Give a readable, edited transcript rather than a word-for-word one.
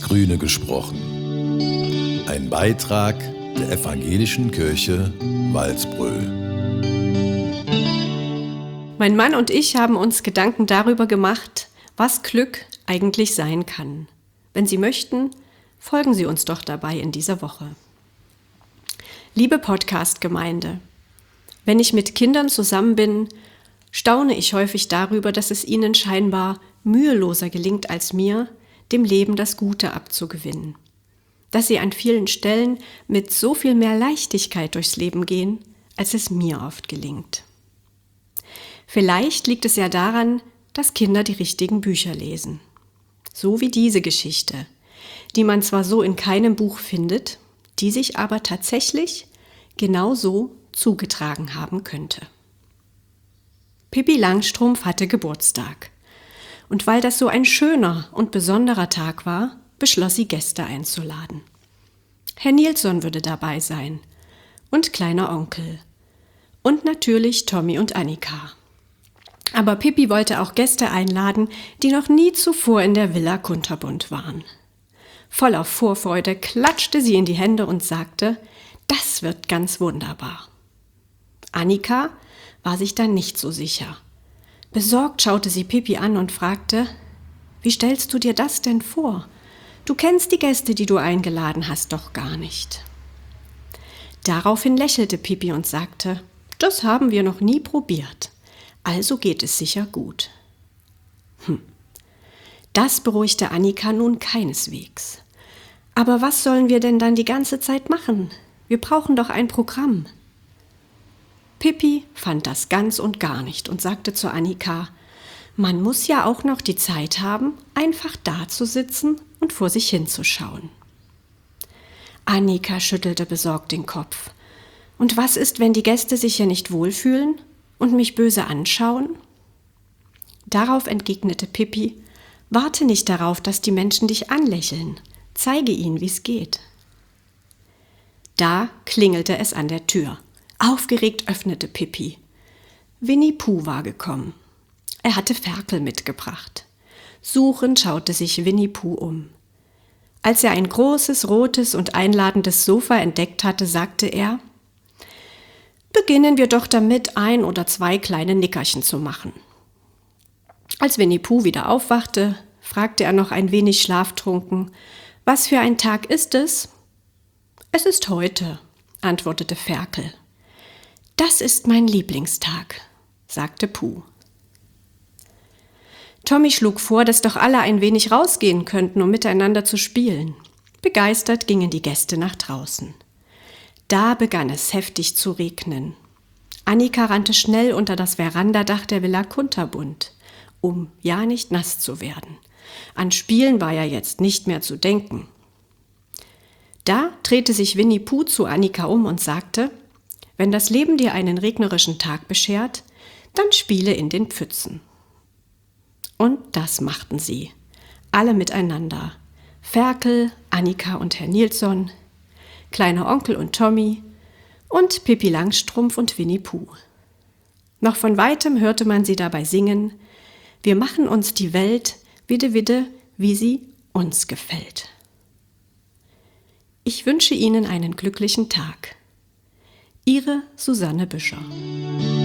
Grüne gesprochen. Ein Beitrag der Evangelischen Kirche Walsbröl. Mein Mann und ich haben uns Gedanken darüber gemacht, was Glück eigentlich sein kann. Wenn Sie möchten, folgen Sie uns doch dabei in dieser Woche. Liebe Podcast-Gemeinde, wenn ich mit Kindern zusammen bin, staune ich häufig darüber, dass es ihnen scheinbar müheloser gelingt als mir, dem Leben das Gute abzugewinnen. Dass sie an vielen Stellen mit so viel mehr Leichtigkeit durchs Leben gehen, als es mir oft gelingt. Vielleicht liegt es ja daran, dass Kinder die richtigen Bücher lesen. So wie diese Geschichte, die man zwar so in keinem Buch findet, die sich aber tatsächlich genau so zugetragen haben könnte. Pippi Langstrumpf hatte Geburtstag. Und weil das so ein schöner und besonderer Tag war, beschloss sie, Gäste einzuladen. Herr Nilsson würde dabei sein und kleiner Onkel und natürlich Tommy und Annika. Aber Pippi wollte auch Gäste einladen, die noch nie zuvor in der Villa Kunterbund waren. Voller Vorfreude klatschte sie in die Hände und sagte, das wird ganz wunderbar. Annika war sich da nicht so sicher. Besorgt schaute sie Pippi an und fragte, wie stellst du dir das denn vor? Du kennst die Gäste, die du eingeladen hast, doch gar nicht. Daraufhin lächelte Pippi und sagte, das haben wir noch nie probiert, also geht es sicher gut. Das beruhigte Annika nun keineswegs. Aber was sollen wir denn dann die ganze Zeit machen? Wir brauchen doch ein Programm. Pippi fand das ganz und gar nicht und sagte zu Annika, man muss ja auch noch die Zeit haben, einfach dazusitzen und vor sich hinzuschauen. Annika schüttelte besorgt den Kopf. Und was ist, wenn die Gäste sich hier nicht wohlfühlen und mich böse anschauen? Darauf entgegnete Pippi, warte nicht darauf, dass die Menschen dich anlächeln. Zeige ihnen, wie es geht. Da klingelte es an der Tür. Aufgeregt öffnete Pippi. Winnie Puh war gekommen. Er hatte Ferkel mitgebracht. Suchend schaute sich Winnie Puh um. Als er ein großes, rotes und einladendes Sofa entdeckt hatte, sagte er, beginnen wir doch damit, 1 oder 2 kleine Nickerchen zu machen. Als Winnie Puh wieder aufwachte, fragte er noch ein wenig schlaftrunken, was für ein Tag ist es? Es ist heute, antwortete Ferkel. Das ist mein Lieblingstag, sagte Puh. Tommy schlug vor, dass doch alle ein wenig rausgehen könnten, um miteinander zu spielen. Begeistert gingen die Gäste nach draußen. Da begann es heftig zu regnen. Annika rannte schnell unter das Verandadach der Villa Kunterbund, um ja nicht nass zu werden. An Spielen war ja jetzt nicht mehr zu denken. Da drehte sich Winnie Puh zu Annika um und sagte, wenn das Leben dir einen regnerischen Tag beschert, dann spiele in den Pfützen. Und das machten sie, alle miteinander. Ferkel, Annika und Herr Nilsson, kleiner Onkel und Tommy und Pippi Langstrumpf und Winnie Puh. Noch von weitem hörte man sie dabei singen, wir machen uns die Welt, widde, widde, wie sie uns gefällt. Ich wünsche Ihnen einen glücklichen Tag. Ihre Susanne Büscher.